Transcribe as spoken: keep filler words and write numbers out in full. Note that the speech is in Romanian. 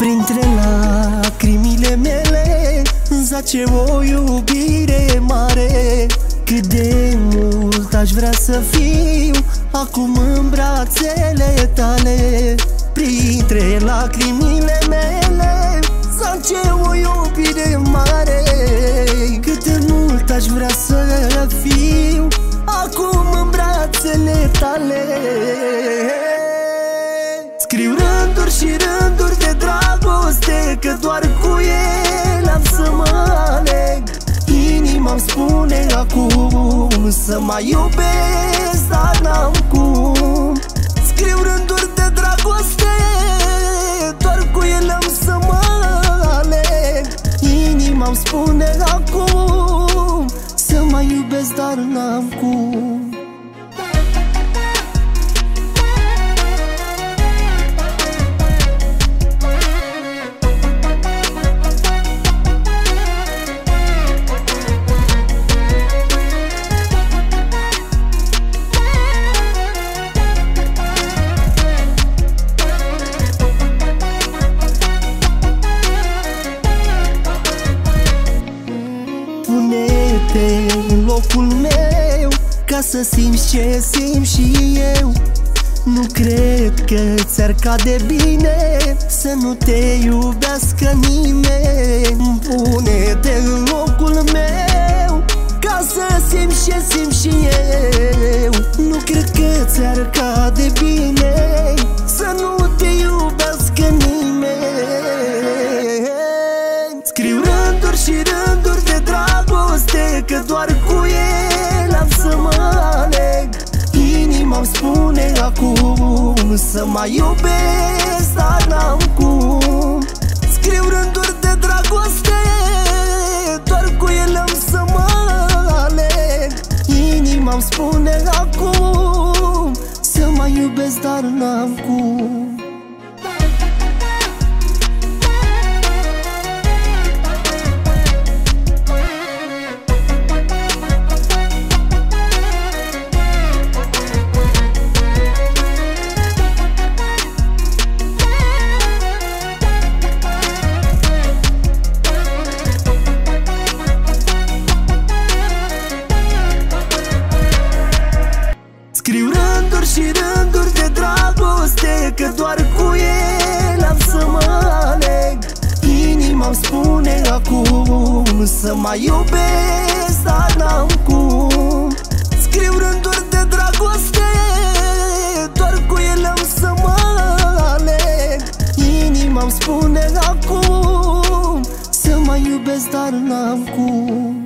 Printre lacrimile mele zace o iubire mare. Cât de mult aș vrea să fiu acum în brațele tale. Printre lacrimile mele zace o iubire mare. Cât de mult aș vrea să fiu acum în brațele tale. Scriu rânduri și rânduri de dragoste, că doar cu el am să mă aleg. Inima-mi spune acum să mai iubesc, dar n-am cum. Scriu rânduri de dragoste, doar cu el am să mă aleg. Inima-mi spune acum să mai iubesc, dar n-am cum. Pune-te în locul meu ca să simți ce simt și eu. Nu cred că ți-ar cade bine să nu te iubească nimeni. Pune-te în locul meu ca să simți ce simt și eu. Nu cred că ți-ar cade bine să nu te iubească nimeni. Scriu rânduri și rânduri de dragoste, că doar cu el am să mă aleg. Inima-mi spune acum să mai iubesc, dar n-am cum. Scriu rânduri de dragoste, doar cu el am să mă aleg. Inima-mi spune acum să mai iubesc, dar n-am cum. Scriu rânduri și rânduri de dragoste, că doar cu el am să mă aleg. Inima-mi spune acum să mai iubesc, dar n-am cum. Scriu rânduri de dragoste, doar cu el am să mă aleg. Inima-mi spune acum să mai iubesc, dar n-am cum.